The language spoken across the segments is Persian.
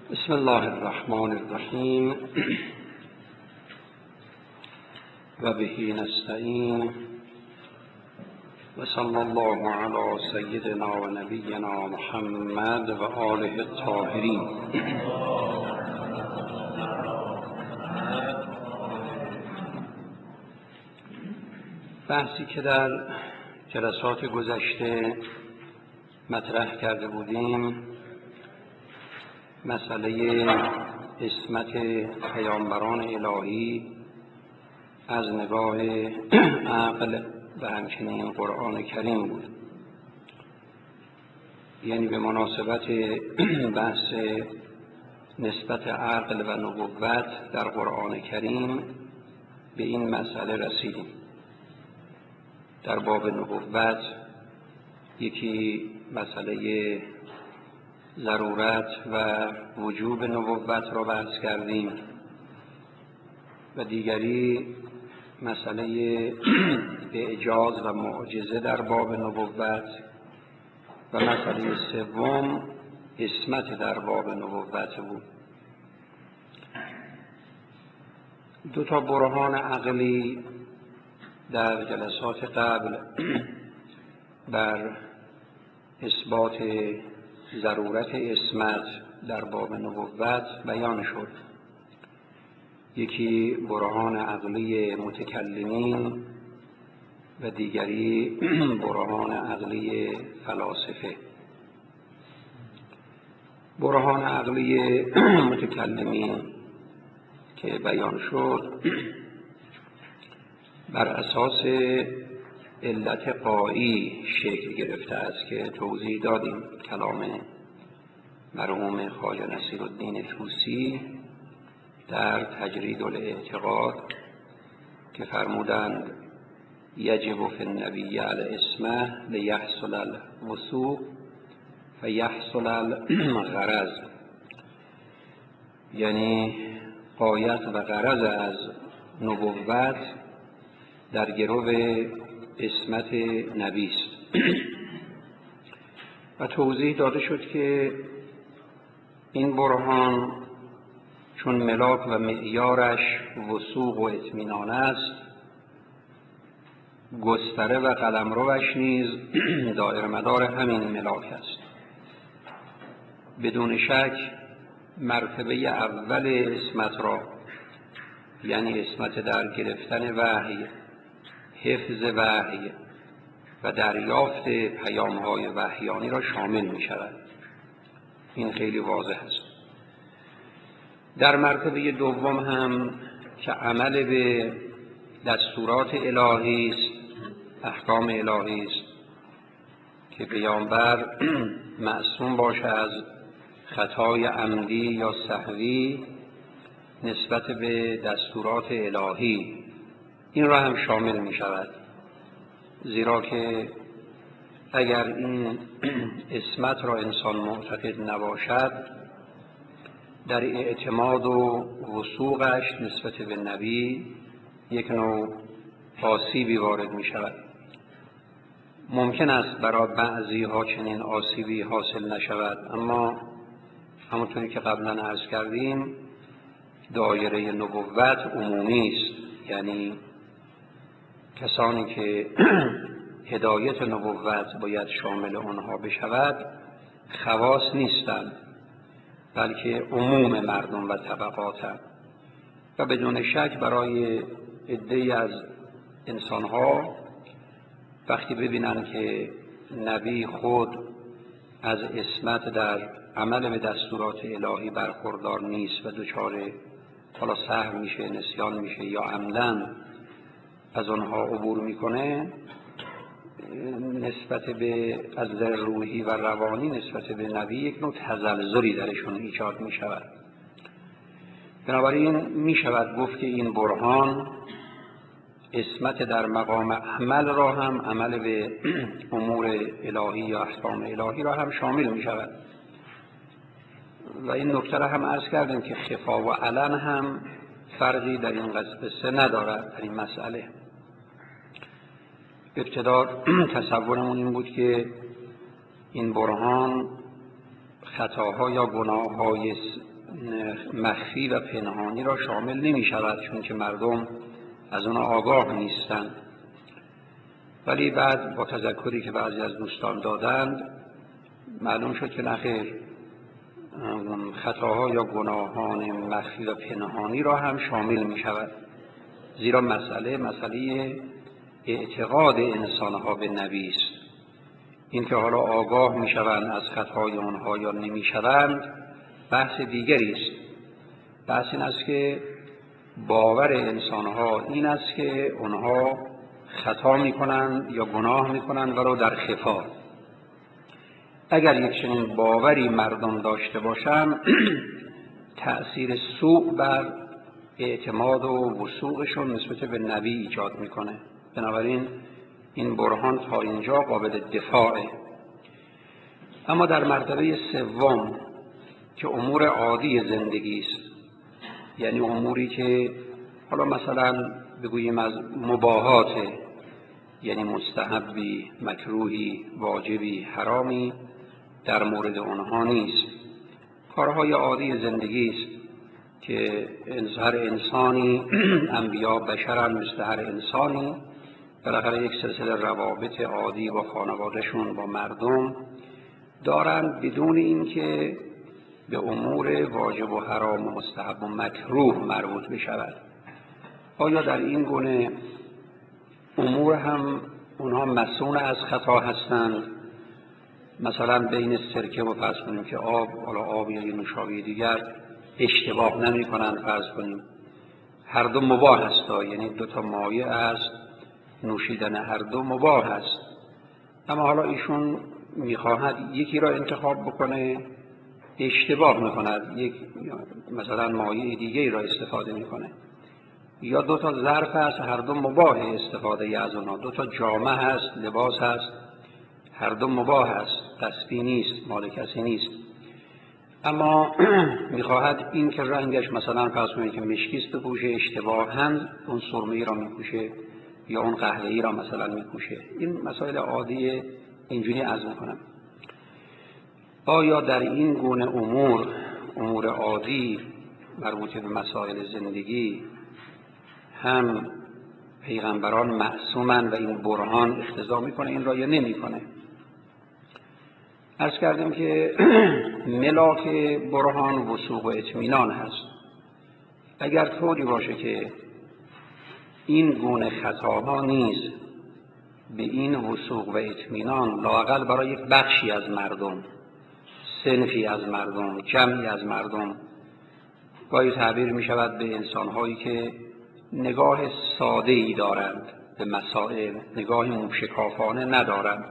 بسم الله الرحمن الرحیم و به نستعین و صلی الله علی سیدنا و نبینا محمد و آله الطاهرین. بحثی که در جلسات گذشته مطرح کرده بودیم مسئله عصمت پیامبران الهی از نگاه عقل و همچنین قرآن کریم بود. یعنی به مناسبت بحث نسبت عقل و نبوت در قرآن کریم به این مسئله رسیدیم. در باب نبوت یکی مسئله ضرورت و وجوب نبوت را بحث کردیم و دیگری مسئله اعجاز و معجزه در باب نبوت و مسئله سوم عصمت در باب نبوت بود. دو تا برهان عقلی در جلسات قبل بر اثبات ضرورت عصمت در باب نبوت بیان شد. یکی برهان عقلی متکلمین و دیگری برهان عقلی فلاسفه. برهان عقلی متکلمین که بیان شد بر اساس علت قایی شکل گرفته است که توضیح دادیم. کلام مرحوم خواجه نصیرالدین طوسی در تجرید الاعتقاد که فرمودند یجب فی النبی العصمة لیحصل الوثوق فیحصل الغرض، یعنی غایت و غرض از نبوت در گرو عصمت نبی است. و توضیح داده شد که این برهان چون ملاک و معیارش وثوق و اطمینان است، گستره و قلمروش نیز دایر مدار همین ملاک است. بدون شک مرتبه اول عصمت را، یعنی عصمت در گرفتن وحی، حفظ وحی و دریافت پیام‌های وحیانی را شامل می شود. این خیلی واضح است. در مرتبه دوم هم که عمل به دستورات الهی است، احکام الهی است که پیامبر معصوم باشه از خطای عمدی یا سهوی نسبت به دستورات الهی، این را هم شامل می شود. زیرا که اگر این عصمت را انسان معتقد نباشد، در اعتماد و وثوقش نسبت به نبی یک نوع آسیبی وارد می شود. ممکن است برای بعضی ها چنین آسیبی حاصل نشود، اما همونطوری که قبلا عرض کردیم دایره نبوت عمومی است. یعنی کسانی که هدایت نبوت باید شامل آنها بشود خواص نیستند، بلکه عموم مردم و طبقاتند. و بدون شک برای عده‌ای از انسانها وقتی ببینند که نبی خود از عصمت در عمل به دستورات الهی برخوردار نیست و دچار حالا سهو میشه، نسیان میشه یا عمدن از آنها عبور میکنه، نسبت به از نظر روحی و روانی نسبت به نبی یک نوع تزلزلی درشون ایجاد میشود. بنابراین میشود گفت که این برهان عصمت در مقام عمل را هم، عمل به امور الهی یا احکام الهی را هم شامل میشود. و این نکته را هم عرض کردیم که خفا و علن هم فرقی در این قصه ندارد. در این مسئله ابتدا تصورمون این بود که این برهان خطاها یا گناههای مخفی و پنهانی را شامل نمی شود، چون که مردم از اون آگاه نیستند. ولی بعد با تذکری که بعضی از دوستان دادند معلوم شد که نخیر، خطاها یا گناهان مخفی و پنهانی را هم شامل می شود، زیرا مسئله اعتقاد انسانها به نبی است. این که حالا آگاه می شوند از خطای آنها یا نمی شوند بحث دیگری است. بحث این است که باور انسانها این است که آنها خطا می کنند یا گناه می کنند ولو در خفا. اگر یک چنین باوری مردم داشته باشند تأثیر سوء بر اعتماد و وثوقشون نسبت به نبی ایجاد میکنه. بنابراین این برهان تا اینجا قابل دفاعه. اما در مرتبه سوم که امور عادی زندگی است، یعنی اموری که حالا مثلا بگوییم از مباحات، یعنی مستحبی، مکروهی، واجبی، حرامی در مورد آنها نیست. کارهای عادی زندگی است که هر انسانی، انبیا بشرن مثل هر انسانی، بالاخره یک سلسله روابط عادی با خانوادهشون، با مردم دارند، بدون اینکه به امور واجب و حرام و مستحب و مکروه مربوط بشود. آیا در این گونه امور هم اونها مسئول از خطا هستند؟ مثلا بین سرکه و فرض کنیم که آب یا نوشابه دیگر اشتباه نمی کنند، فرض کنیم هر دو مباح است، یعنی دو تا مایع است، نوشیدن هر دو مباح است، اما حالا ایشون میخواهد یکی را انتخاب بکنه، اشتباه میکند، یک مثلا مایع دیگری را استفاده میکنه. یا دو تا ظرف است، هر دو مباح استفاده از اونها، دو تا جامه هست، لباس هست، هر دو مباح است، دستی نیست، مال کسی نیست، اما میخواهد این که رنگش مثلا فرض کنید که مشکیست بپوشه، اشتباهاً اون سرمه‌ای را میپوشه یا اون قهوه‌ای را مثلا میپوشه. این مسائل عادی اینجوری عرض میکنم. آیا در این گونه امور عادی مربوط به مسائل زندگی هم پیغمبران معصومن و این برهان اقتضا میکنه این را یا نمیکنه؟ عرض کردیم که ملاک برهان وثوق و اطمینان هست. اگر طوری باشه که این گونه خطاها نیز به این وثوق و اطمینان لااقل برای یک بخشی از مردم، صنفی از مردم، جمعی از مردم، گاهی تعبیر می شود به انسانهایی که نگاه ساده‌ای دارند به مسائل، نگاه موشکافانه ندارند،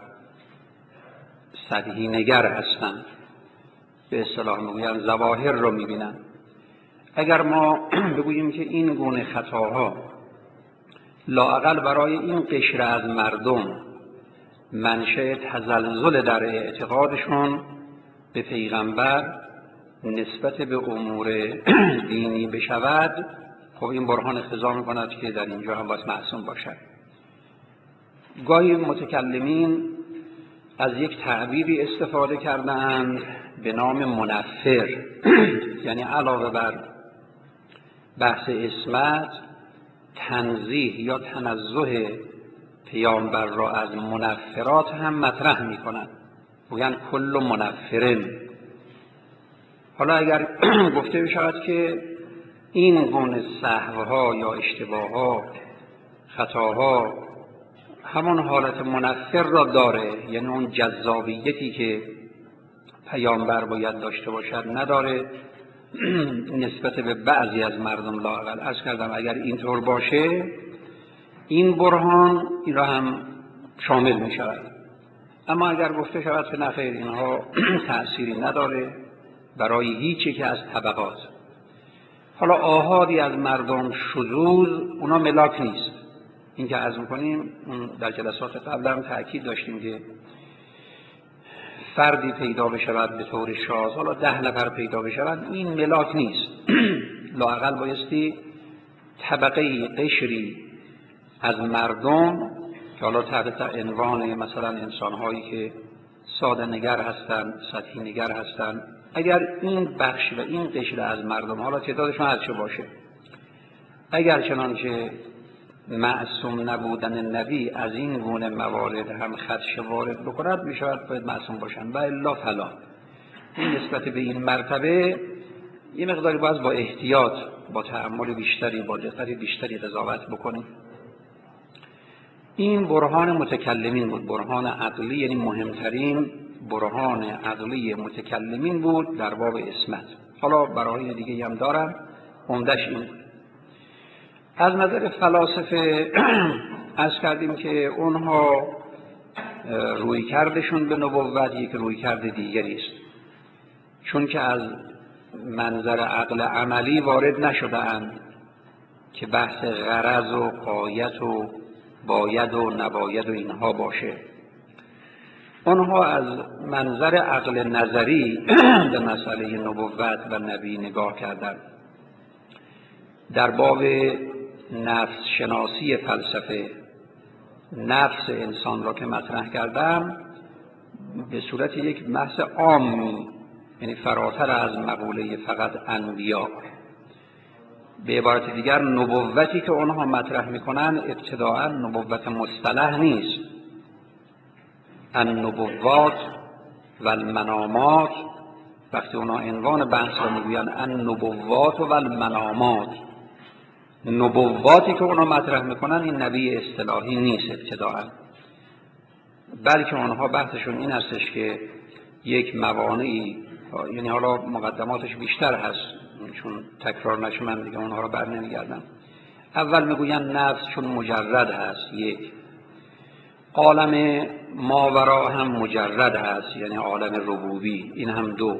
سطحی نگر هستند، به اصطلاح میگویند ظواهر رو میبینند. اگر ما بگوییم که این گونه خطاها لااقل برای این قشر از مردم منشأ تزلزل در اعتقادشون به پیغمبر نسبت به امور دینی بشود، خب این برهان اقتضا میکند که در اینجا هم باید معصوم باشد. گاهی متکلمین از یک تعبیری استفاده کردند به نام منفر، یعنی علاوه بر بحث عصمت، تنزیه یا تنزه پیامبر را از منفرات هم مطرح می کنند، میگن کل منفرن. حالا اگر گفته بشود که این گونه سهوها یا اشتباهها، خطاها همون حالت منفر را داره، یعنی اون جذابیتی که پیامبر باید داشته باشد نداره نسبت به بعضی از مردم لااقل. عرض کردم اگر اینطور باشه این برهان این را هم شامل می شود. اما اگر گفته شود که نخیر اینها تأثیری نداره برای هیچ که از طبقات، حالا آحادی از مردم شذوذ، اونا ملاک نیست. این که عرض می‌کنیم در جلسات قبل هم تأکید داشتیم که فردی پیدا بشود به طور شاذ، حالا 10 نفر پیدا بشود، این ملاک نیست. لااقل بایستی طبقه قشری از مردم که حالا تحت عنوان مثلا انسان‌هایی که ساده نگر هستند، سطحی نگر هستند، اگر این بخش و این قشر از مردم، حالا تعدادشون هر چه باشه، اگر چنانچه معصوم نبودن نبی از این گونه موارد هم خدشه وارد بکند، میشود باید معصوم باشن و الا فلا. این نسبت به این مرتبه یه مقداری باید با احتیاط، با تأمل بیشتری، با دقت بیشتری قضاوت بکنیم. این برهان متکلمین بود، برهان عقلی، یعنی مهمترین برهان عقلی متکلمین بود در باب عصمت. حالا برای دیگه هم دارم، عمدش این بود. از نظر فلاسفه عرض کردیم که اونها رویکردشون به نبوت یک رویکرد دیگری است، چون که از منظر عقل عملی وارد نشده‌اند که بحث غرض و غایت و باید و نباید و اینها باشه. اونها از منظر عقل نظری به مسئله نبوت و نبی نگاه کردند. در باب نفس شناسی فلسفه، نفس انسان را که مطرح کردم به صورت یک بحث عامی، یعنی فراتر از مقوله فقط انبیا. به عبارت دیگر نبوتی که اونها مطرح میکنن ابتداعا نبوت مصطلح نیست. النبوات و المنامات، وقتی اونها عنوان بحث را میگوین النبوات و المنامات، نبوواتی که اونها مطرح میکنن این نبی اصطلاحی نیست ابتداعا، بلکه اونها بحثشون این هستش که یک موانعی، یعنی حالا مقدماتش بیشتر هست چون تکرار نشه من دیگه اونها را بر نمیگردم. اول میگوین نفس چون مجرد هست، یک عالم ماورا هم مجرد هست، یعنی عالم ربوبی، این هم دو.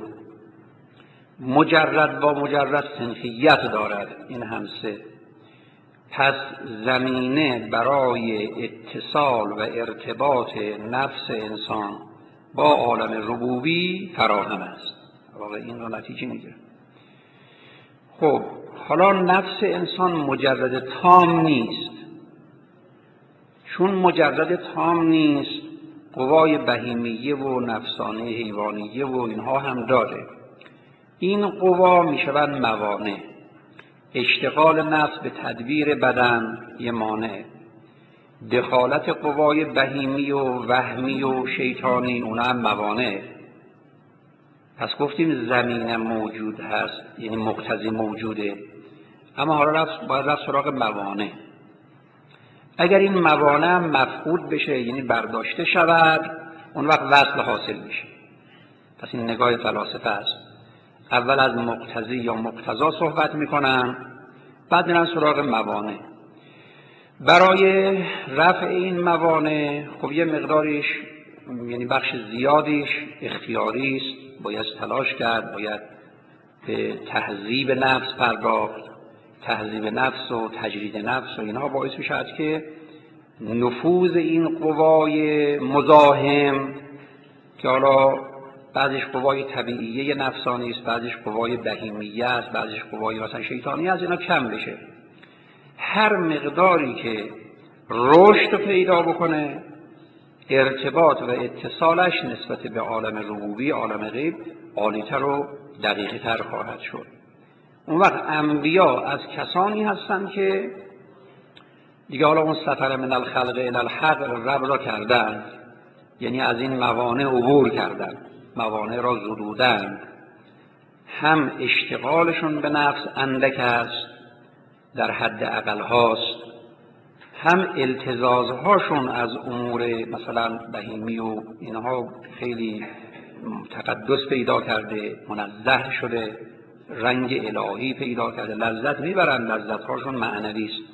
مجرد با مجرد صنفیت دارد، این هم سه. پس زمینه برای اتصال و ارتباط نفس انسان با عالم ربوبی فراهم است. واقعا این رو نتیجه میگیره. خب حالا نفس انسان مجرد تام نیست. چون مجرد تام نیست، قوای بهیمیه و نفسانه حیوانیه و اینها هم داره. این قوا میشوند موانع. اشتغال نفس به تدبیر بدن یه مانع، دخالت قوای بهیمی و وهمی و شیطانی اونا هم موانع. پس گفتیم زمینه موجود هست، یعنی مقتضی موجوده، اما حالا باید رفت سراغ موانع. اگر این موانع مفقود بشه، یعنی برداشته شود، اون وقت وصل حاصل میشه. پس این نگاه فلاسفه است. اول از مقتضی یا مقتضا صحبت میکنن، بعد میرن سراغ موانع. برای رفع این موانع خب یه مقداریش، یعنی بخش زیادیش اختیاری است، باید تلاش کرد، باید به تهذیب نفس پرداخت. تهذیب نفس و تجرید نفس و اینها باعث میشود که نفوذ این قوای مزاحم، که حالا بعضیش قوای طبیعیه نفسانی است، بعضیش قوای بهیمیه است، بعضیش قوای مثلا شیطانی است، اینا کم بشه. هر مقداری که رشد پیدا بکنه، ارتباط و اتصالش نسبت به عالم ربوبی، عالم غیب، عالی‌تر و دقیق‌تر خواهد شد. اون وقت انبیا از کسانی هستند که دیگه حالا اون سفر من الخلق الی الحق رب را کردند، یعنی از این موانع عبور کردند، موانع را زدودند. هم اشتغالشون به نفس اندک است، در حد اقل هاست، هم التزازهاشون از امور مثلا بهیمی و اینها خیلی تقدس پیدا کرده، منزه شده، رنگ الهی پیدا کرده، لذت میبرند، لذتهاشون معنوی است.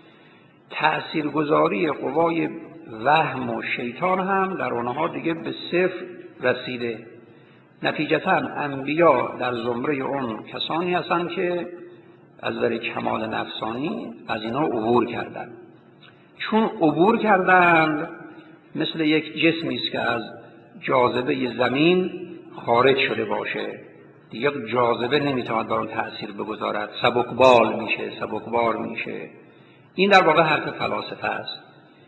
تأثیرگذاری قوای وهم و شیطان هم در اونها دیگه به صفر رسیده. نتیجتاً انبیا در زمره اون کسانی هستند که از نظر کمال نفسانی از اینا عبور کردند. چون عبور کردند، مثل یک جسمی است که از جاذبه زمین خارج شده باشه، دیگه جاذبه نمیتواند بر اون تأثیر بگذارد، سبکبال میشه، سبکبار میشه. این در واقع حرف فلاسفه است.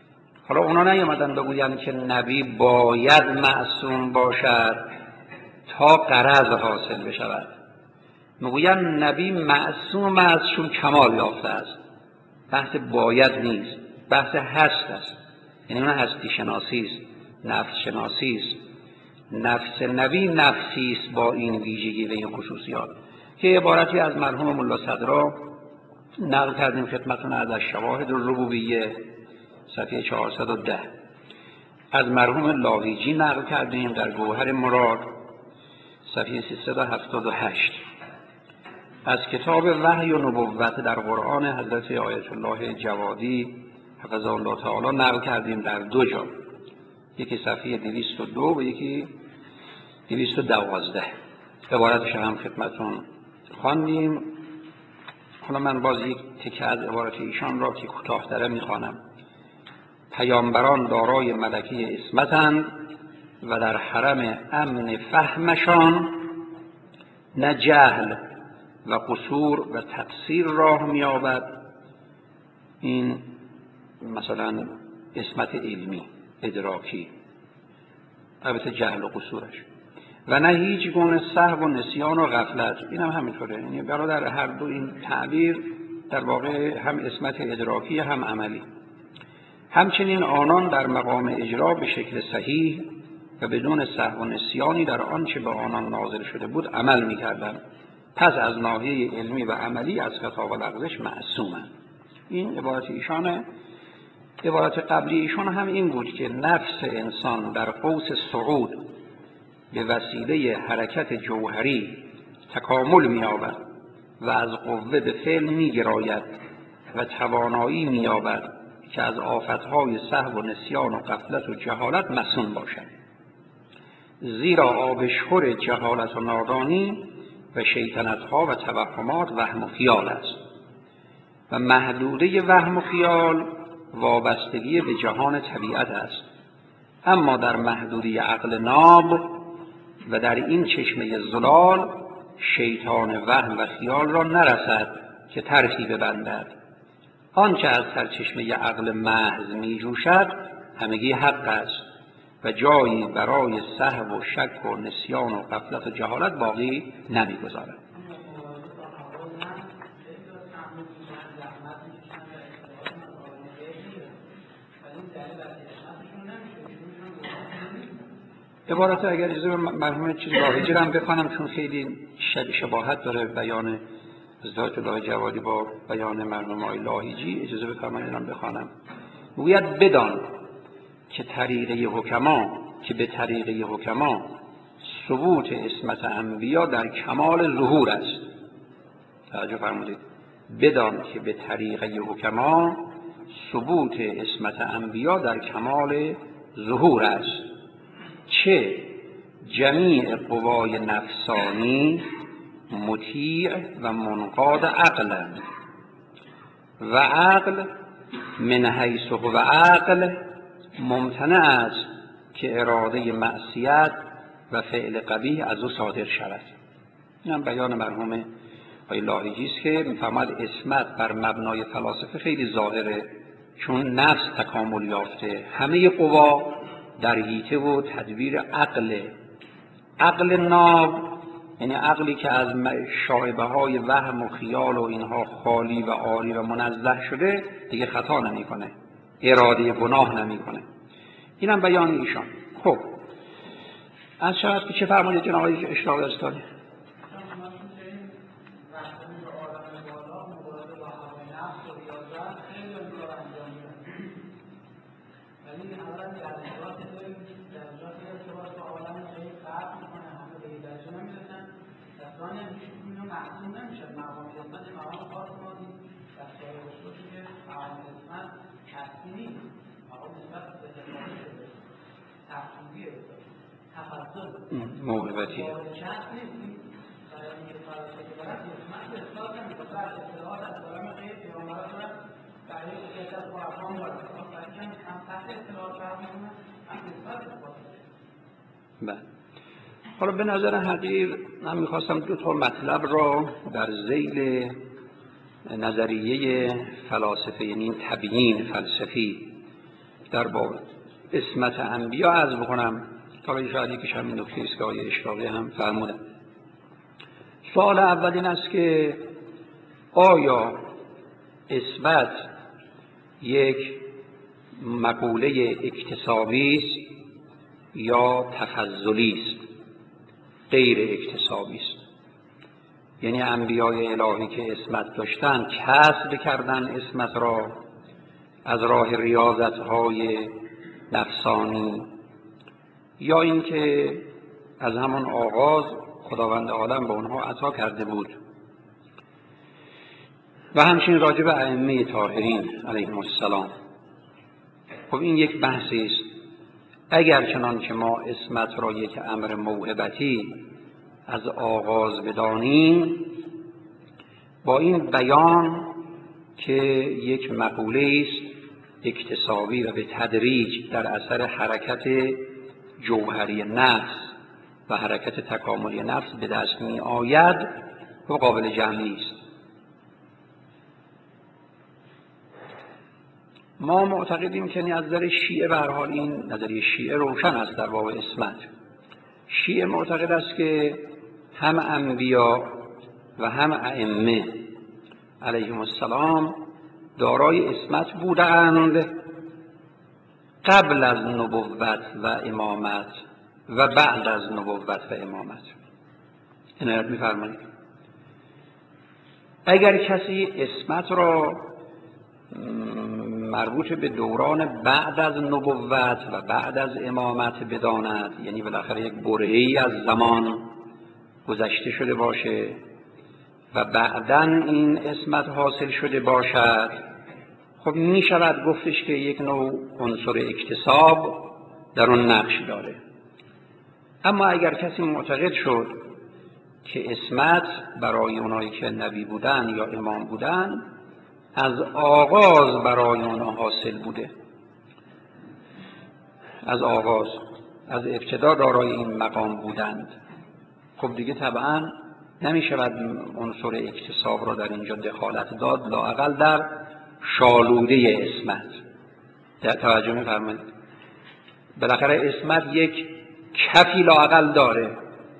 حالا اونا نیامدن بگویند که نبی باید معصوم باشد تا غرض حاصل بشود. میگویند نبی معصوم است چون کمال یافته است. بحث باید نیست، بحث هست است. یعنی اون هستی شناسی است، نفس شناسی است. نفس نبی نفسی است با این ویژگی و این خصوصیات که عبارتی از مرحوم ملا صدرا نقل کردیم خدمتتون از الشواهد الربوبیه صفحه 410، از مرحوم لاهیجی نقل کردیم در گوهر مراد صفحه 378، از کتاب وحی و نبوت در قرآن حضرت آیت الله جوادی حفظه الله تعالی نقل کردیم در دو جا، یکی صفحه 202 و یکی 212. عبارتش هم خدمتتون خواندیم. حالا من باز یک تکه از عبارت ایشان را که کوتاه‌تر می‌خوانم. پیامبران دارای ملکه عصمت‌اند و در حرم امن فهمشان نه جهل و قصور و تقصیر راه می‌یابد. این مثلا عصمت علمی ادراکی، البته جهل و قصورش، و نه هیچ گونه سهو و نسیان و غفلت. این هم همینطوره. یعنی برادر هر دو این تعبیر در واقع هم عصمت ادراکی هم عملی. همچنین آنان در مقام اجرا به شکل صحیح و بدون سهو و نسیانی در آنچه به آنان نازل شده بود عمل می‌کردند. پس از ناحیه علمی و عملی از خطا و لغزش معصومند. این عبارت ایشانه. عبارت قبلی ایشان هم این بود که نفس انسان در قوس صعود به وسیله حرکت جوهری تکامل می‌یابد و از قوه به فعل می‌گراید و توانایی می‌یابد که از آفت‌های سهو و نسیان و غفلت و جهالت مصون باشد. زیرا آبشخور جهالت و نادانی و شیطنت‌ها و توهمات وهم و خیال است و محدوده وهم و خیال وابستگی به جهان طبیعت است. اما در محدوده عقل ناب و در این چشمه زلال شیطان وهم و خیال را نرسد که طرفی ببندد. آنچه از سرچشمه عقل محض می جوشد همگی حق است و جایی برای سهو و شک و نسیان و غفلت و جهالت باقی نمی گذارد. عبارت اگر اجازه مرحوم چیز لاهیجی رو هم بخوانم چون خیلی شباهت داره بیان حضرت الله جوادی با بیان مرحوم آقای لاهیجی. اجازه بفرمایید من بخوانم. میگوید بدان که به طریقه حکما ثبوت عصمت انبیا در کمال ظهور است. توجه فرمودید. بدان که به طریقه حکما ثبوت عصمت انبیا در کمال ظهور است، چه جمیع قوای نفسانی مطیع و منقاد عقلند و عقل من حیث هو عقل ممتنع است که اراده معصیت و فعل قبیح از او صادر شود. این هم بیان مرحوم آقای لاهیجی است که می‌فرماید عصمت بر مبنای فلاسفه خیلی ظاهره، چون نفس تکامل یافته، همه قوا در حیطه و تدبیر عقل ناب، یعنی عقلی که از شایبه های وهم و خیال و اینها خالی و عاری و منزه شده، دیگه خطا نمی کنه، اراده گناه نمی کنه. این هم بیان ایشان. خب از شاید که چه فرمایید جناب آقای اشراق دارستانی؟ موهبتی حالا به نظر حقیر من میخواستم دو تا مطلب را در ذیل نظریه فلاسفه، یعنی تبیین فلسفی در باب عصمت انبیا عرض بکنم حالا شاید یکیش همین نکته است که آیه اشراقی هم فرمودن. سوال اول این است که آیا عصمت یک مقوله اکتسابی است یا تفضلی است، غیر اکتسابی است؟ یعنی انبیای الهی که عصمت داشتن کسب کردن عصمت را از راه ریاضت‌های نفسانی، یا اینکه از همان آغاز خداوند عالم به آنها عطا کرده بود؟ و همچنین راجع به ائمه طاهرین علیهم السلام. خب این یک بحثی است. اگر چنان که ما عصمت را یک امر موهبتی از آغاز بدانیم، با این بیان که یک مقوله است اکتسابی و به تدریج در اثر حرکت جوهری نفس و حرکت تکاملی نفس به دست می آید و قابل جمع نیست. ما معتقدیم که از نظر شیعه به هر حال این نظریه شیعه روشن است در باب عصمت. شیعه معتقد است که هم انبیا و هم ائمه علیهم السلام دارای عصمت بودند قبل از نبوت و امامت و بعد از نبوت و امامت. عنایت می‌فرمایید. اگر کسی عصمت را مربوط به دوران بعد از نبوت و بعد از امامت بداند، یعنی بالاخره یک برهه‌ای از زمان گذشته شده باشه و بعداً این عصمت حاصل شده باشد، خب می شود گفتش که یک نوع عنصر اکتساب در اون نقش داره. اما اگر کسی معتقد شد که عصمت برای اونایی که نبی بودن یا امام بودن از آغاز برای اونها حاصل بوده، از آغاز، از ابتدا دارای این مقام بودند، خب دیگه طبعا نمی شود عنصر اکتساب را در اینجا دخالت داد، لااقل در شالوده عصمت. در توجه می‌فرمایید؟ بالاخره عصمت یک کفی لااقل داره.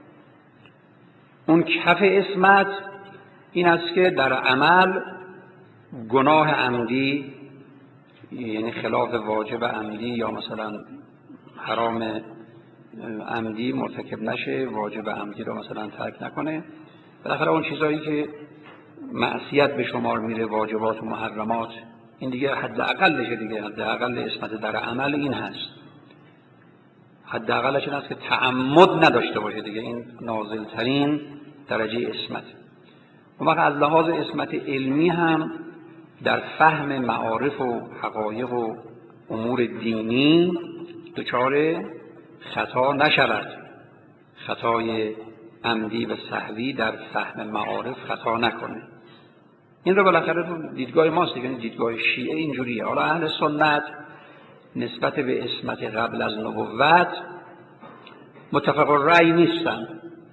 اون کف عصمت این است که در عمل گناه عمدی، یعنی خلاف واجب عمدی یا مثلا حرام عمدی مرتکب نشه، واجب عمدی رو مثلا ترک نکنه. بالاخره اون چیزایی که معصیت به شمار میره، واجبات و محرمات، این دیگه حداقلشه دیگه. حداقل عصمت در عمل این هست. حداقلش این است که تعمد نداشته باشه دیگه. این نازل ترین درجه عصمت. و وقت از لحاظ عصمت علمی هم در فهم معارف و حقایق و امور دینی دچار خطا نشود. خطای عمدی و سهوی در فهم معارف خطا نکنه. این رو بالاخره تو دیدگاه ماست دیگه. دیدگاه شیعه اینجوریه. حالا اهل سنت نسبت به عصمت قبل از نبوت متفق الرأی نیستن.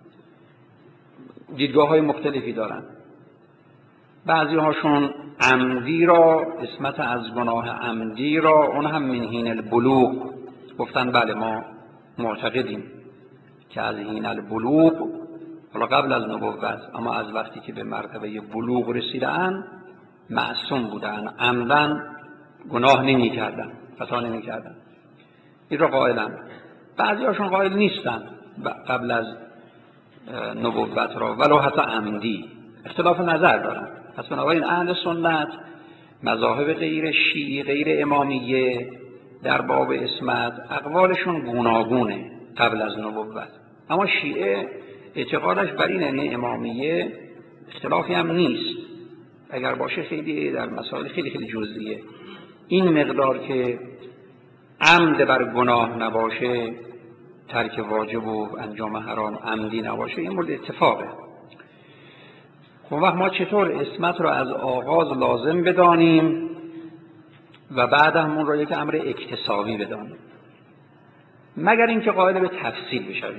دیدگاه های مختلفی دارن. بعضی هاشون عمدی را، عصمت از گناه عمدی را، اون هم من حین البلوغ گفتن بله ما معتقدیم که از حین البلوغ، حالا قبل از نبوت، اما از وقتی که به مرتبه بلوغ رسیدن معصوم بودن، عمدن گناه نمی کردن، خطا نمی کردن. این را قائلن. بعضی هاشون قائل نیستن قبل از نبوت را ولو حتی عمدی، اختلاف نظر دارن. پس بنابراین اهل سنت مذاهب غیر شیعی، غیر امامیه در باب عصمت اقوالشون گوناگونه قبل از نبوت. اما شیعه اعتقادش بر اینه، یعنی امامیه اختلافی هم نیست، اگر باشه خیلی در مسائل خیلی خیلی جزئیه. این مقدار که عمد بر گناه نباشه، ترک واجب و انجام حرام عمدی نباشه، این مورد اتفاقه. خب وقت ما چطور عصمت رو از آغاز لازم بدانیم و بعد همون رو یک امر اکتسابی بدانیم؟ مگر اینکه قائل به تفصیل بشویم.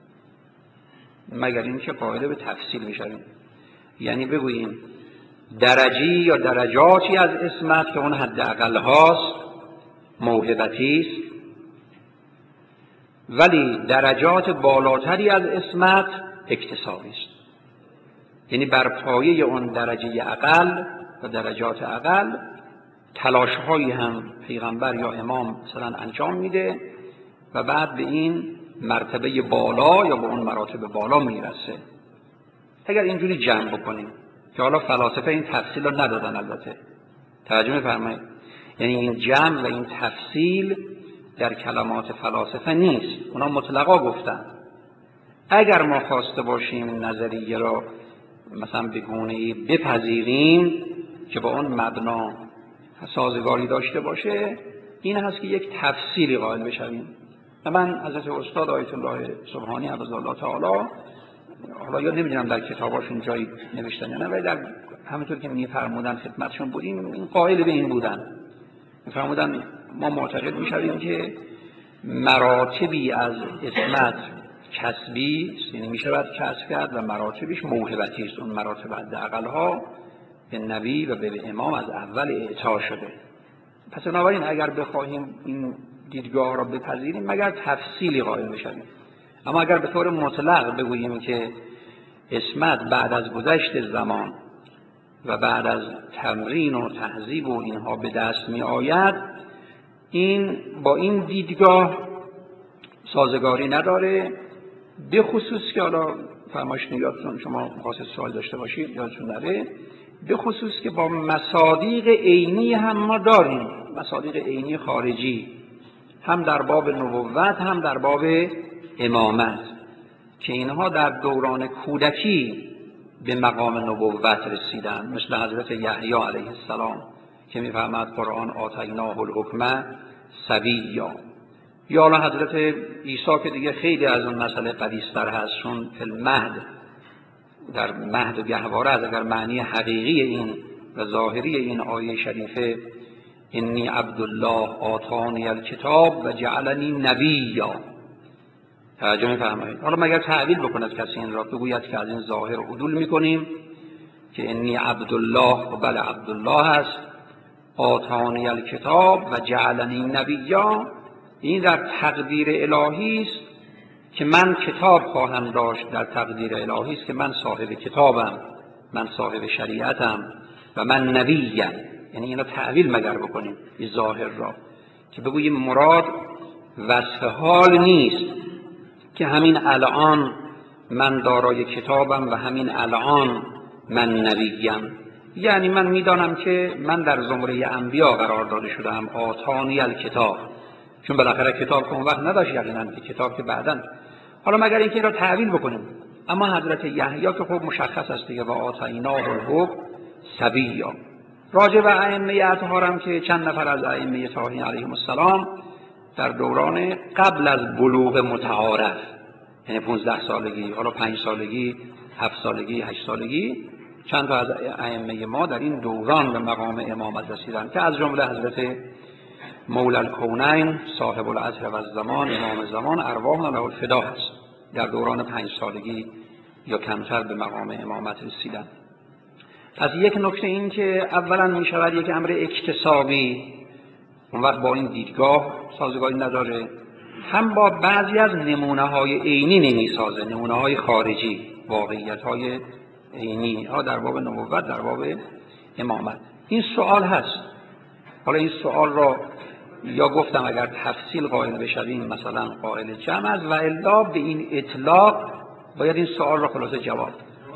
یعنی بگوییم درجی یا درجاتی از عصمت که اون حد اقل هاست، موهبتی است، ولی درجات بالاتری از عصمت اکتسابی است. یعنی بر پایه اون درجه اقل و درجات اقل تلاش‌هایی هم پیغمبر یا امام مثلا انجام میده و بعد به این مرتبه بالا یا به اون مراتب بالا میرسه. اگر اینجوری جمع بکنیم که حالا فلاسفه این تفصیل رو ندادن، البته توجه می‌فرمایید، یعنی این جمع و این تفصیل در کلمات فلاسفه نیست، اونا مطلقا گفتن. اگر ما خواسته باشیم نظریه را مثلا به گونه‌ای بپذیریم که با اون مبنا سازگاری داشته باشه، این هست که یک تفصیلی قائل بشویم. و من حضرت استاد آیت الله سبحانی حفظه الله تعالی، حالا یا نمیدونم در کتاباشون جایی نوشتن یا نه، ولی در همونطور که میفرمودن خدمتشون بودیم، این قائل به این بودن، میفرمودن ما معتقد میشویم که مراتبی از عصمت کسبی است، یعنی میشود کسب کرد، و مراتبش موهبتی است. اون مراتب حداقل‌ها به نبی و به امام از اول اعطا شده. پس بنابراین اگر بخواهیم این دیدگاه را بپذیریم مگر تفصیلی قائل بشویم. اما اگر به طور مطلق بگوییم که عصمت بعد از گذشت زمان و بعد از تمرین و تهذیب و اینها به دست می آید، این با این دیدگاه سازگاری نداره. به خصوص که حالا فرمایش یادتون، شما خواست سوال داشته باشید یادتون نره، به خصوص که با مصادیق عینی هم ما داریم، مصادیق عینی خارجی، هم در باب نبوت هم در باب امامت، که اینها در دوران کودکی به مقام نبوت رسیدن، مثل حضرت یحیی علیه السلام که می‌فرماد قرآن آتیناه الحکم صبیا، یا حالا حضرت عیسی که دیگه خیلی از اون مسئله قدیس‌تر هست، چون فی المهد، در مهد و گهواره، از اگر معنی حقیقی این و ظاهری این آیه شریفه انی عبدالله آتانی الکتاب و جعلنی نبیا، توجه می‌فرمایید. حالا مگر تعبیر بکند کسی این را، بگوید که از این ظاهر عدول می‌کنیم که انی عبدالله، و بله عبدالله هست، آتانی الکتاب و جعلنی نبیا، این در تقدیر الهی است که من کتاب خواهم داشت، در تقدیر الهی است که من صاحب کتابم، من صاحب شریعتم و من نبیم. یعنی اینا تعویل مگر بکنیم این ظاهر را، که بگوییم مراد وصف حال نیست که همین الان من دارای کتابم و همین الان من نبیم. یعنی من میدانم که من در زمره انبیا قرار داده شدم، آتانی الکتاب، چون بالاخره کتاب که اون وقت نداشت یقینا، کتاب که بعداً. حالا مگر اینکه این را تعویل بکنیم. اما حضرت یحیی که خب مشخص است دیگه، و آتیناه الحکم صبیا. راجع به ائمه اطهار هم که چند نفر از ائمه طاهرین علیهم السلام در دوران قبل از بلوغ متعارف، یعنی 15 سالگی، حالا 5 سالگی، 7 سالگی، 8 سالگی، چند تا از ائمه ما در این دوران به مقام امامت رسیدند، که از جمله حضرت مولا الکونین صاحب العصر و الزمان، امام زمان، ارواحنا له الفدا هست، در دوران 5 سالگی یا کمتر به مقام امامت رسیدند. از یک نکته این که اولا می شود یک امر اکتسابی، اون وقت با این دیدگاه سازگاری نداره، هم با بعضی از نمونه های عینی نمی سازه، نمونه های خارجی، واقعیت های عینی ها در باب نبوت، در باب امامت. این سوال هست. حالا این سوال را یا گفتم اگر تفصیل قائل بشویم مثلا قائل جمع است، و الا به این اطلاق باید این سوال را خلاصه جواب.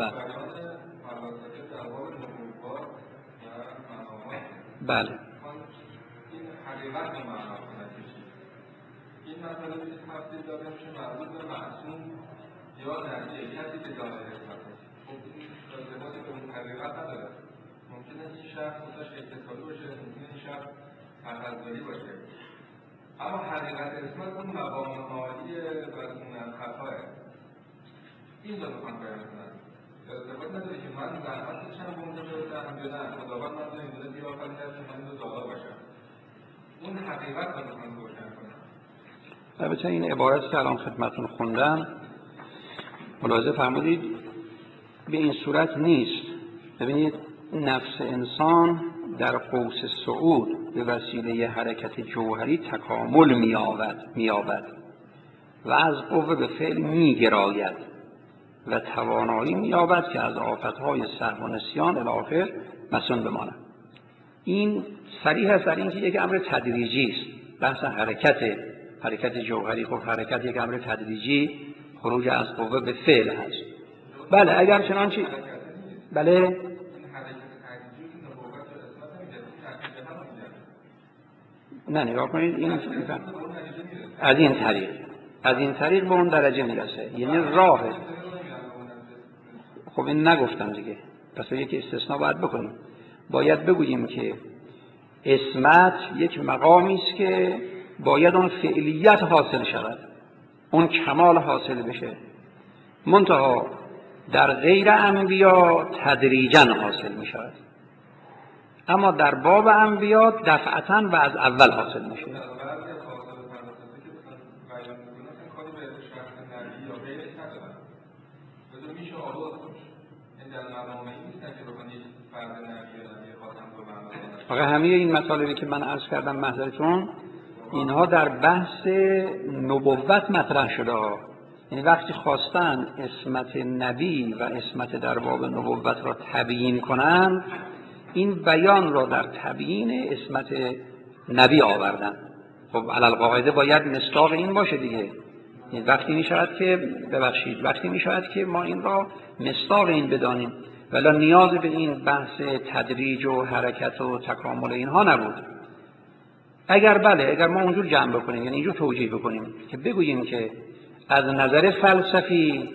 بله. این حقیقت رو معنا کنه. این مسئله که تفصیل داده میشه مربوط به معصوم یا نبی، کسی که داره حکمته. خب این ارتباطی به اون حقیقت نداره. ممکنه این شخص خودش اتصالی باشه، ممکنه این شخص تخیلی باشه. اما حقیقت اسمت اون مقام عالی و اون خطاه. این رو میخوام بیان کنم. ارتباط نداره که من زحمت کشم اونجا برسم یا نه، خداوند من رو اینجا بیافرینه که من اینو دادا باشم. اون حقیقت رو میخوام روشن کنم. البته این عبارت که الان خدمتتون خوندم ملاحظه فرمودید به این صورت نیست. ببینید نفس انسان در قوس صعود به وسیله حرکت جوهری تکامل می‌یابد. و از قوه به فعل میگراید و توانایی می‌یابد که از آفتهای سهو و نسیان الی آخر مسون بماند. این صریح است در اینکه یک امر تدریجی است. بحث حرکت جوهری، خب حرکت یک امر تدریجی، خروج از قوه به فعل هست. بله اگر چنانچه بله نه نگاه کنید این از این طریق به اون درجه میرسه، یعنی راه. خب این نگفتم دیگه، پس یک استثناء باید بکنیم. باید بگوییم که اسمت یک مقامی است که باید اون فعلیت حاصل شود، اون کمال حاصل بشه، منتها در غیر انبیا تدریجاً حاصل می شود، اما در باب انبیا دفعتاً و از اول حاصل می شود. آقا همه این مطالبی که من عرض کردم محضرتون، اینها در بحث نبوت مطرح شده ها. یعنی وقتی خواستن اسمت نبی و اسمت در باب نبوت را تبیین کنند، این بیان را در تبیین اسمت نبی آوردن. خب علالقاعده باید مصداق این باشه دیگه. یعنی وقتی می شود که ما این را مصداق این بدانیم، ولی نیاز به این بحث تدریج و حرکت و تکامل اینها نبود. اگر ما اونجور جمع بکنیم، یعنی اینجور توجیه بکنیم که بگوییم که از نظر فلسفی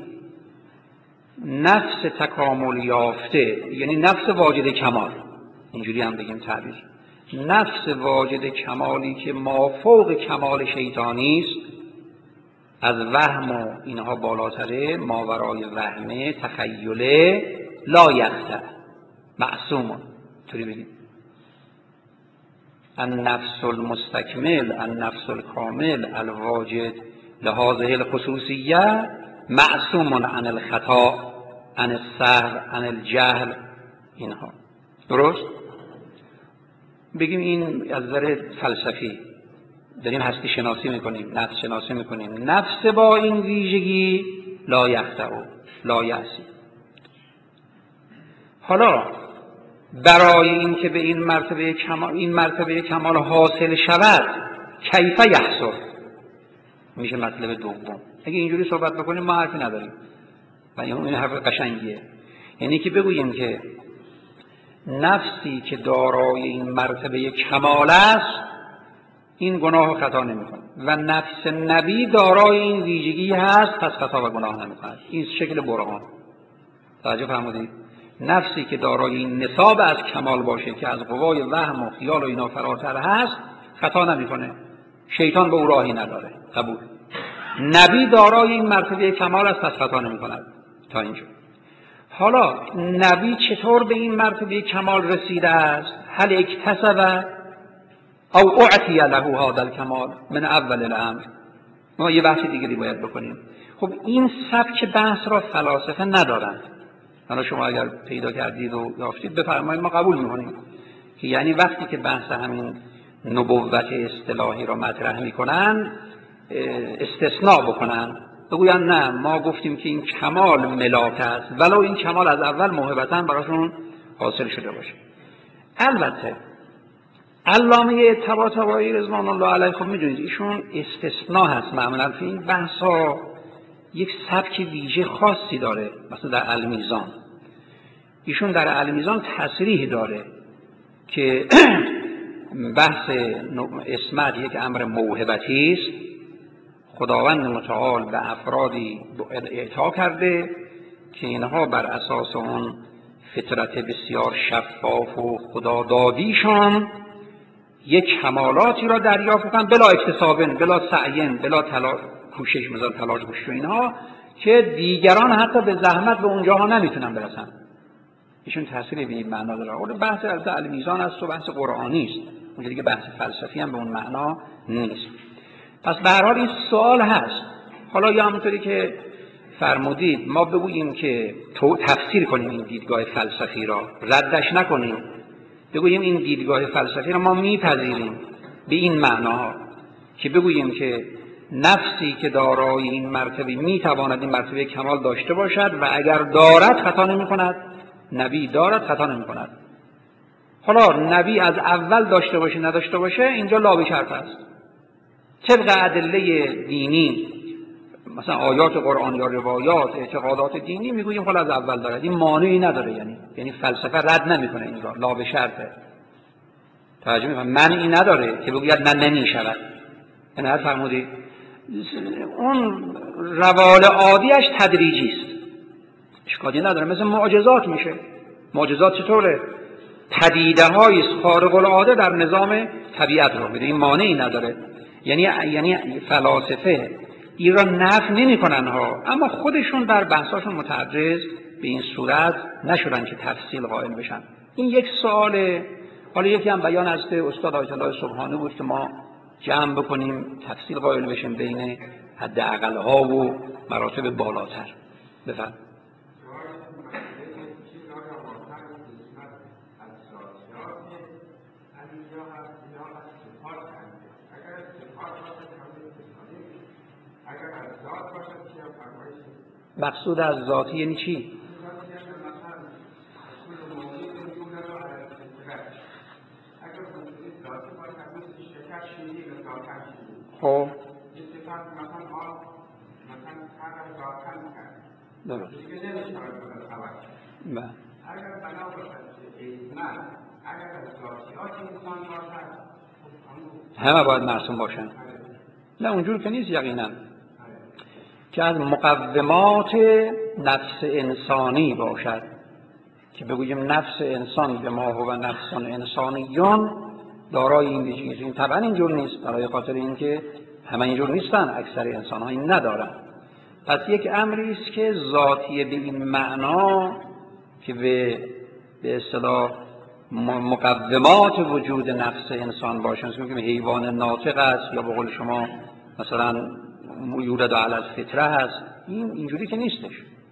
نفس تکامل یافته، یعنی نفس واجد کمال، اینجوری هم بگیم تعبیر، نفس واجد کمالی که مافوق کمال شیطانی است، از وهم و اینها بالاتره، ماورای وهمه، تخیله، لا یخطئ، معصوم، طوری بگیم النفس المستکمل، النفس الکامل، الواجد لهذه الخصوصیه، معصوم عن الخطا، عن السهو، عن الجهل. اینها درست؟ بگیم این از نظر فلسفی داریم هستی شناسی میکنیم، نفس شناسی میکنیم، نفس با این ویژگی لا یخطئ، لا یعصی. حالا برای این که به این مرتبه کمال حاصل شود، کیف یحصل میشه مطلب دوم. اگه اینجوری صحبت بکنیم ما حرفی نداریم و این حرف قشنگیه. یعنی که بگوییم که نفسی که دارای این مرتبه کمال است، این گناه و خطا نمی‌کند و نفس نبی دارای این ویژگی هست، پس خطا و گناه نمی‌کند. این شکل برهان. توجه فرمودید؟ نفسی که دارای این نصاب از کمال باشه که از قوای وهم و خیال و اینا فراتر هست، خطا نمی‌کنه، شیطان به او راهی نداره. قبول. نبی دارای این مرتبه کمال است، پس خطا نمی‌کند. تا اینجا. حالا نبی چطور به این مرتبه کمال رسیده است؟ هل اکتسب او اعطی له هذا الکمال من اول الامر؟ ما یه بحث دیگری باید بکنیم. خب این سبک بحث را فلاسفه ندارند. حالا شما اگر پیدا کردید و یافتید بفرمایید، ما قبول می‌کنیم که یعنی وقتی که بحث همین نبوت اصطلاحی را مطرح می‌کنن استثناء بکنن، بگوین نه ما گفتیم که این کمال ملاک است، ولو این کمال از اول موهبتاً براشون حاصل شده باشه. البته علامه طباطبایی رضوان الله علیه خب میدونید ایشون استثناء هست، معمولا تو این بحثا یک سبک ویژه خاصی داره. مثلا در المیزان ایشون در المیزان تصریح داره که بحث اسمت یک امر موهبتی است، خداوند متعال به افرادی اعطا کرده که اینها بر اساس اون فطرت بسیار شفاف و خدادادیشان یک کمالاتی را دریافت کنند بلا اکتسابن، بلا سعین، بلا کوشش، مثلا تلاش و اینها، که دیگران حتی به زحمت به اونجاها نمیتونن برسن. ایشون تأثیری به این معنا داره. اون بحث از المیزان است و بحث قرآنی است، اونجا دیگه بحث فلسفی هم به اون معنا نیست. پس به هر حال این سوال هست. حالا یا همونطوری که فرمودید ما بگوییم که تفسیر کنیم این دیدگاه فلسفی را، ردش نکنیم، بگوییم این دیدگاه فلسفی را ما میپذیریم به این معنا که بگوییم که نفسی که دارای این مرتبه میتواند این مرتبه کمال داشته باشد و اگر دارد خطا نمی کند. نبی دارد خطا نمی کند. حالا نبی از اول داشته باشه نداشته باشه اینجا لا به شرط است. طبق ادله دینی مثلا آیات قرآن یا روایات اعتقادات دینی میگوییم حالا از اول دارد، این مانعی نداره، یعنی فلسفه رد نمیکنه این را، لا به شرطه. توجه می‌کنید منعی نداره که بگوید نه نمیشود. یعنی هر فرمودید اون روال عادیش تدریجی است، اشکالی نداره. مثل معجزات میشه. معجزات چطوره؟ پدیده های خارق العاده در نظام طبیعت رو میده، این مانعی نداره. یعنی فلاسفه این را نفی نمی‌کنن ها، اما خودشون در بحثاشون متعرض به این صورت نشدن که تفصیل قائل بشن. این یک سواله. حالا یکی هم بیان از استاد آیت الله سبحانی بود که ما جمع بکنیم تفصیل قائل بشیم بین حد اقل‌ها و مراتب بالاتر. بفهم. مقصود از ذاتی یعنی چی؟ خب همه باید معصوم باشن. نه اونجور که نیست یقینا، که از مقومات نفس انسانی باشد که بگوییم نفس انسان به ما هو نفس انسانیون دارای این ویژگی. این طبعا اینجور نیست، برای خاطر اینکه همه اینجور نیستن، اکثر انسان ها این ندارن. پس یک امری است که ذاتی به این معنا که به اصطلاح مقومات وجود نفس انسان باشه، مثل که حیوان ناطق است یا به قول شما مثلا یولد علی الفطره هست، این اینجوری که نیستش.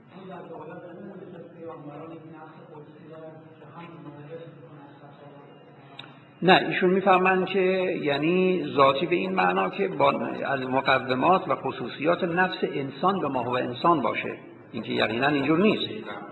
نه ایشون میفهمن که یعنی ذاتی به این معنا که از مقومات و خصوصیات نفس انسان به ما هو انسان باشه، این که یقینا اینجور نیست.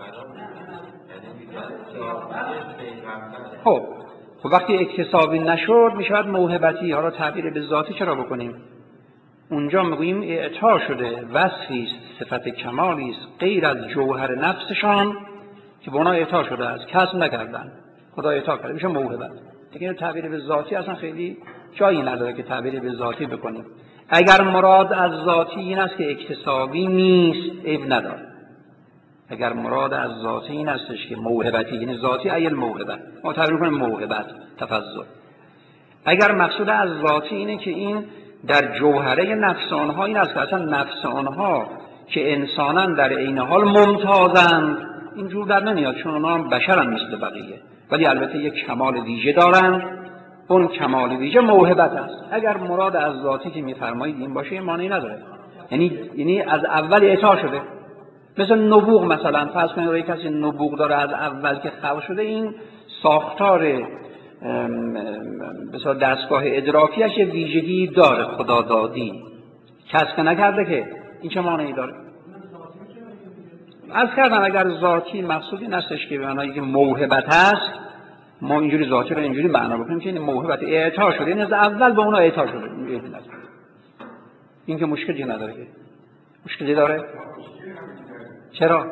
خب وقتی اکتسابی نشد میشود موهبتی. حالا تعبیر به ذاتی چرا بکنیم؟ اونجا میگوییم اعطا شده وصفی است، صفت کمالی است غیر از جوهر نفسشان که به اونا اعطا شده است، کسب نکردن، خدا اعطا کرده، میشه موهبت. دیگه تعبیر به ذاتی اصلا خیلی جایی نداره که تعبیر به ذاتی بکنیم. اگر مراد از ذاتی این است که اکتسابی نیست عیب نداره. اگر مراد از ذاتی این استش که موهبتی، یعنی ذاتی ایل موهبت، ما تعبیر کنیم موهبت تفضل. اگر مقصود از ذاتی اینه که این در جوهره نفس آنها این است که اصلا نفس آنها که انسانن در عین حال ممتازند، اینجور در نمیاد، چون آنها هم بشرن مثل بقیه، ولی البته یک کمال ویژه دارند. اون کمال ویژه موهبت است. اگر مراد از ذاتی که میفرمایید این باشه معنی نداره، یعنی از اول اعطا شده. مثل نبوغ مثلا، فرض کنید روی کسی نبوغ داره از اول که خلق شده، این ساختار مثلا دستگاه ادراکیش یه ویژگی داره، خدا دادی، کسب نکرده که این چه معنی داره؟ عرض کردم اگر ذاتی مقصودی نستش که به معنی که موهبت هست، ما اینجوری ذاتی رو اینجوری معنا بکنیم که این موهبت اعطا شده، یعنی از اول به اونا اعطا شده. این که مشکلی نداره. که مشکلی داره؟ چرا؟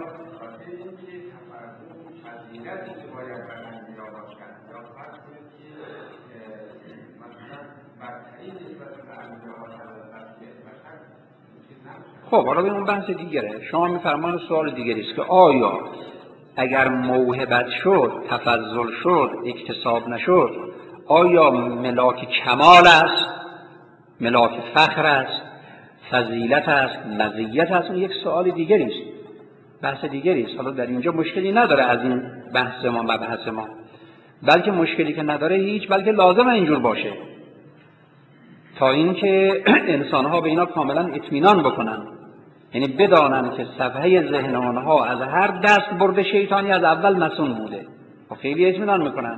خب حالا به اون بحث دیگره. شما میفرمایید سوال دیگری است که آیا اگر موهبت شد، تفضل شد، اکتساب نشد، آیا ملاک کمال است، ملاک فخر است، فضیلت است، مزیت است؟ اون یک سوال دیگری است، بحث دیگری است. حالا در اینجا مشکلی نداره از این بحث ما مبحث ما، بلکه مشکلی که نداره هیچ، بلکه لازم اینجور باشه تا اینکه انسان‌ها به اینا کاملا اطمینان بکنن، یعنی بدانن که صفحه ذهن آنها از هر دست برده شیطانی از اول مسئول بوده و خیلی اطمینان میکنن.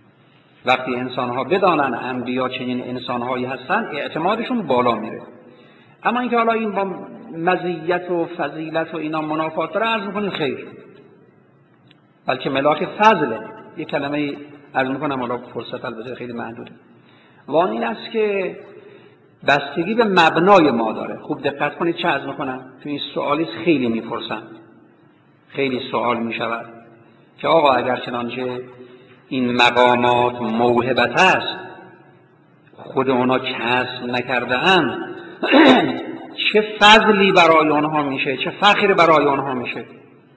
وقتی انسان‌ها بدانن انبیا چنین انسان‌هایی هستن، اعتمادشون بالا میره. اما اینکه حالا این با مزیت و فضیلت و اینا منافات داره، عرض میکنیم خیر، بلکه ملاک فضله. یک کلمه عرض میکنم، حالا فرصت البته خیلی محدوده. وان این است که بستگی به مبنای ما داره. خوب دقت کنید چه عرض میکنم. تو این سوالی خیلی میپرسن، خیلی سوال میشود که آقا اگر چنانچه این مقامات موهبت است، خود اونا کسب نکرده اند، چه فضلی برای آنها میشه، چه فخری برای آنها میشه؟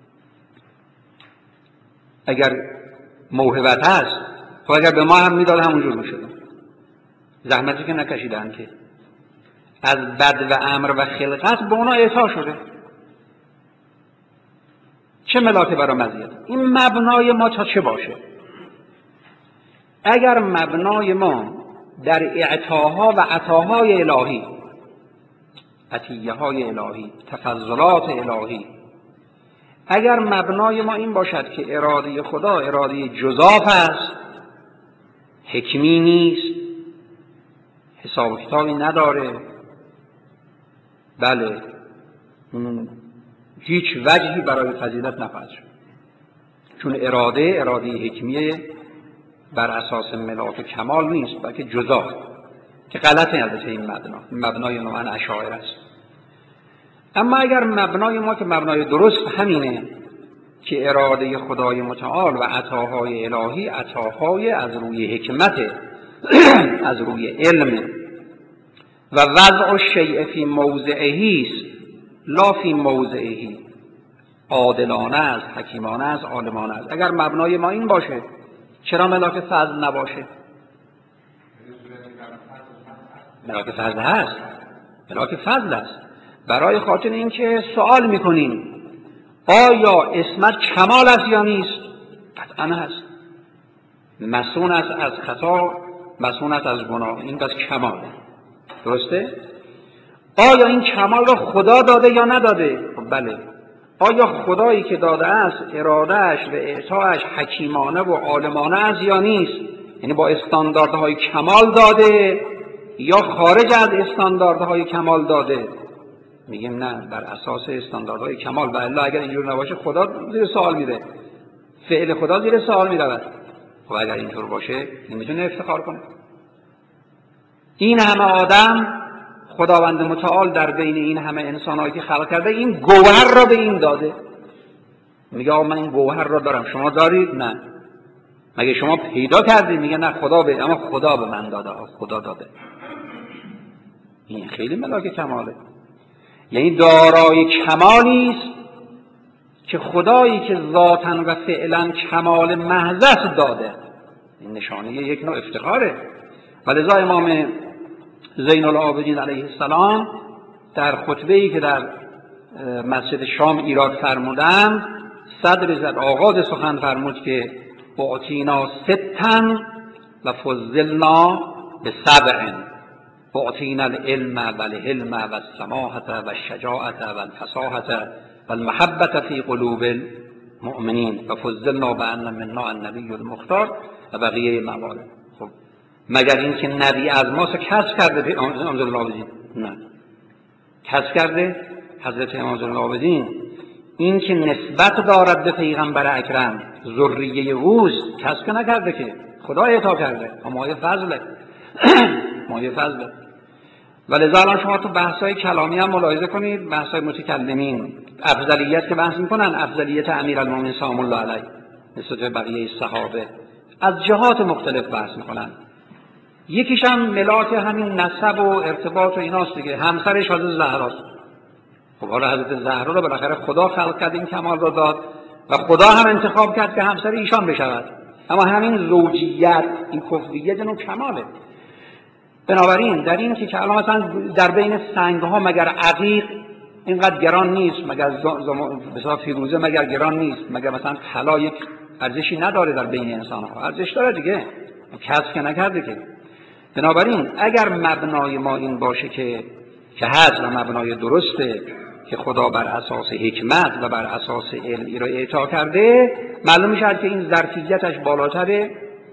اگر موهبت هست، خب اگر به ما هم میداد همونجور میشد. زحمتی که نکشیدن که از بد و امر و خلقت به اونا اعطا شده. چه ملاک برای مزیت؟ این مبنای ما تا چه باشه؟ اگر مبنای ما در اعطاها و عطاهای الهی، عطیه های الهی، تفضلات الهی، اگر مبنای ما این باشد که اراده خدا اراده جزاف است، حکمی نیست، حساب و کتابی نداره، بله، هیچ وجهی برای فضیلت نخواهد شد، چون اراده حکمیه بر اساس ملاک کمال نیست، بلکه جزاف، که غلطه البته این مبنای نوعا اشاعره است. اما اگر مبنای ما که مبنای درست همینه که اراده خدای متعال و عطاهای الهی عطاهای از روی حکمت، از روی علم و وضع الشیء فی موضعه است لا فی موضعه، عادلانه است، حکیمانه است، عالمانه است. اگر مبنای ما این باشه، چرا ملاک فضل نباشه؟ ملاک فضل هست، ملاک فضل است. برای خاطر این که سوال میکنیم آیا اسمت کمال است یا نیست؟ قطعا هست. مسئول است از خطا، مسئول است از گناه، این بس کماله. درسته؟ آیا این کمال را خدا داده یا نداده؟ بله. آیا خدایی که داده است ارادهش و اعطاش حکیمانه و عالمانه است یا نیست؟ یعنی با استانداردهای کمال داده یا خارج از استانداردهای کمال داده؟ میگیم نه، بر اساس استانداردهای کمال. و الا اگر اینجور نباشه خدا زیر سوال میره، فعل خدا زیر سوال میرود. خب اگر اینطور باشه نمیتونه افتخار کنه. این همه آدم خداوند متعال در بین این همه انسان‌هایی که خلق کرده این گوهر را به این داده. میگه آقا من این گوهر را دارم، شما دارید؟ نه. مگه شما پیدا کردید؟ میگه نه، خدا به، اما خدا به من داده، خدا داده. این خیلی ملاک کماله. یعنی دارای کمالی است که خدایی که ذاتاً و فعلاً کمال محض است داده. این نشانه یک نوع افتخاره. ولذا امام زین العابدین علیه السلام در خطبه‌ای که در مسجد شام ایراد فرمودند، صدر زد آغاز سخن فرمود که اعطینا ستا و فضلنا به سبع، اعطینا العلم و الحلم و السماحة و الشجاعة و الفصاحة و المحبة فی قلوب المؤمنین و فضلنا بأن منا النبی المختار و بقیه موارد. خب مگر این که نبی از ماست کسب کرده امام زین العابدین؟ نه، کسب کرده حضرت امام زین العابدین. این که نسبت دارد به پیغمبر اکرم، ذریه اوست، کسب نکرده که خدا عطا کرده، مایه فضله. مایه فضله. ولذا الان شما تو بحث‌های کلامی هم ملاحظه کنید، بحث‌های متکلمین افضلیت که بحث میکنن، افضلیت امیرالمومنین سلام الله علیه نسبت به بقیه صحابه، از جهات مختلف بحث میکنن. یکیش هم ملاک همین نسب و ارتباط و ایناست دیگه، همسرش حضرت زهراست. خب حالا حضرت زهرا رو بالاخره خدا خلق کرد، این کمال رو داد و خدا هم انتخاب کرد که همسر ایشان بشود. اما همین زوجیت، این کفویت نوع کماله. بنابراین در این که الان مثلا در بین سنگ ها مگر عقیق اینقدر گران نیست، مگر مثلا فیروزه مگر گران نیست، مگر مثلا طلا یک ارزشی نداره در بین انسان ها؟ ارزش داره دیگه، کسب که نکرده که. بنابراین اگر مبنای ما این باشه که هست و مبنای درسته که خدا بر اساس حکمت و بر اساس علمی را اعطا کرده، معلوم میشه که این ظرفیتش بالاتره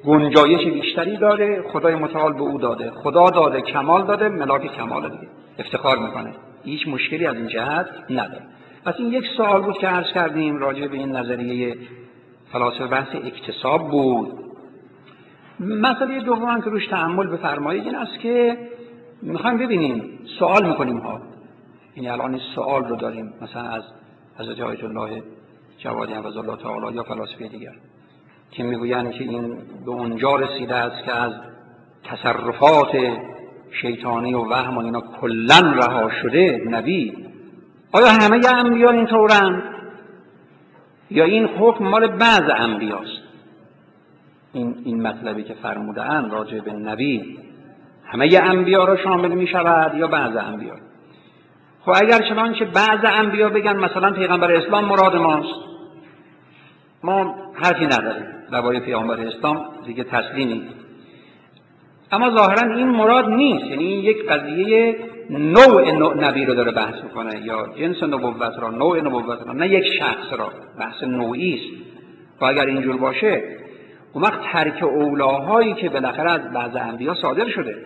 گنجایش بیشتری داره، خدای متعال به او داده، خدا داده، کمال داده، ملاک کمال دیگه، افتخار میکنه، هیچ مشکلی از این جهت نداره. پس این یک سوال بود که عرض کردیم راجع به این نظریه فلاسفه، بحث اکتساب بود. مسئله دوم که روش تأمل بفرمایید این است که میخوایم ببینیم، سوال میکنیم ها، یعنی الان این سوال رو داریم مثلا از حضرت آیت الله جوادی حفظه الله تعالی یا فلاسفه دیگر که میگویند که این به اونجا رسیده است که از تصرفات شیطانی و وهم و اینا کلاً رها شده نبی. آیا همه انبیا اینطورند یا این حکم مال بعض انبیاست؟ این مطلبی که فرموده‌اند راجع به نبی همه انبیا را شامل می شود یا بعض انبیا؟ خب اگر چنانچه بعض انبیا بگن مثلا پیغمبر اسلام مراد ماست، ما حرفی نداریم، درباره پیامبر اسلام دیگه تسلیمی. اما ظاهرا این مراد نیست، یعنی این یک قضیه نوع نبی رو داره بحث میکنه یا جنس نبوت را، نوع نبوت را، نه یک شخص را، بحث نوعی است. و اگر اینجور باشه اون وقت ترک اولاهایی که بالاخره از بعض انبیا صادر شده،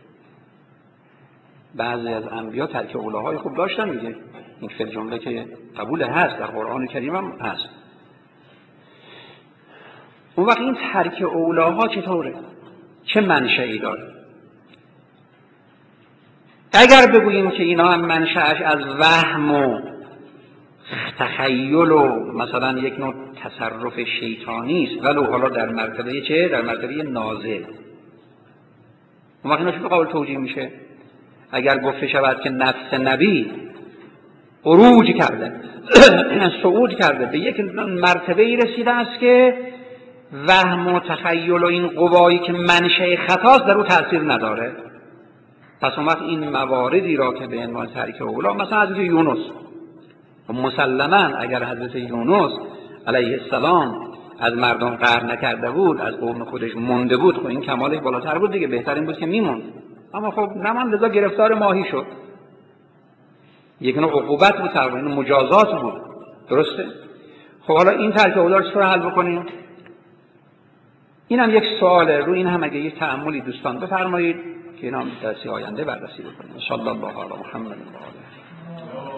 بعضی از انبیا ترک اولاهای خوب داشتن دیگه، این فی الجمله که قبول هست، در قرآن کریم هم هست. اون وقت این ترک اولاها چطوره؟ چه منشئی داره؟ اگر بگوییم که اینا هم منشأش از وهم و تخیل و مثلا یک نوع تصرف شیطانی است، ولو حالا در مرتبه چه؟ در مرتبه نازل، اون وقت اینا چه قابل توجیه میشه؟ اگر گفته شود که نفس نبی عروج کرده صعود کرده به یک مرتبه ای رسیده است که وهم و تخیل و این قوایی که منشأ خطاست در او تأثیر نداره، پس اون وقت این مواردی را که به عنوان ترک اولا، مثلا حضرت یونس، مسلماً اگر حضرت یونس علیه السلام از مردم قهر نکرده بود، از قوم خودش مونده بود، خب این کمالش بالاتر بود دیگه، بهتر این بود که میموند، اما خب نماند، لذا گرفتار ماهی شد، یک نوع عقوبت بود، تقریبا مجازات بود، درسته؟ خب حالا این ترک اولا رو چطور حل بکنیم؟ این هم یک سواله، رو این هم اگه یک تأملی دوستان بفرمایید که اینا هم درسی آینده بررسی بکنیم. صلی الله علی محمد و آله.